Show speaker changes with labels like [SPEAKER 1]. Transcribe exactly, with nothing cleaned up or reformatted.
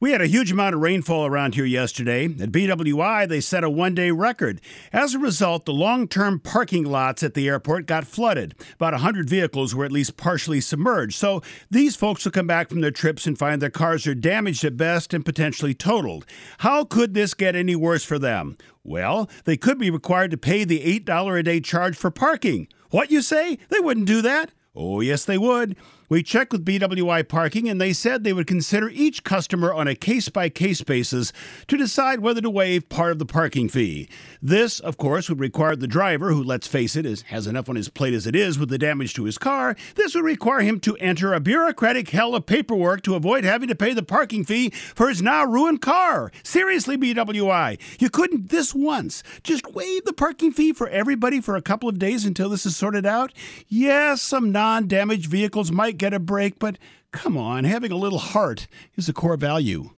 [SPEAKER 1] We had a huge amount of rainfall around here yesterday. At B W I, they set a one-day record. As a result, the long-term parking lots at the airport got flooded. About one hundred vehicles were at least partially submerged. So these folks will come back from their trips and find their cars are damaged at best and potentially totaled. How could this get any worse for them? Well, they could be required to pay the eight dollars a day charge for parking. What, you say? They wouldn't do that? Oh, yes, they would. We checked with B W I Parking, and they said they would consider each customer on a case-by-case basis to decide whether to waive part of the parking fee. This, of course, would require the driver, who, let's face it, is, has enough on his plate as it is with the damage to his car, this would require him to enter a bureaucratic hell of paperwork to avoid having to pay the parking fee for his now ruined car. Seriously, B W I, you couldn't this once just waive the parking fee for everybody for a couple of days until this is sorted out? Yes, some non-damaged vehicles might get a break, but come on, having a little heart is a core value.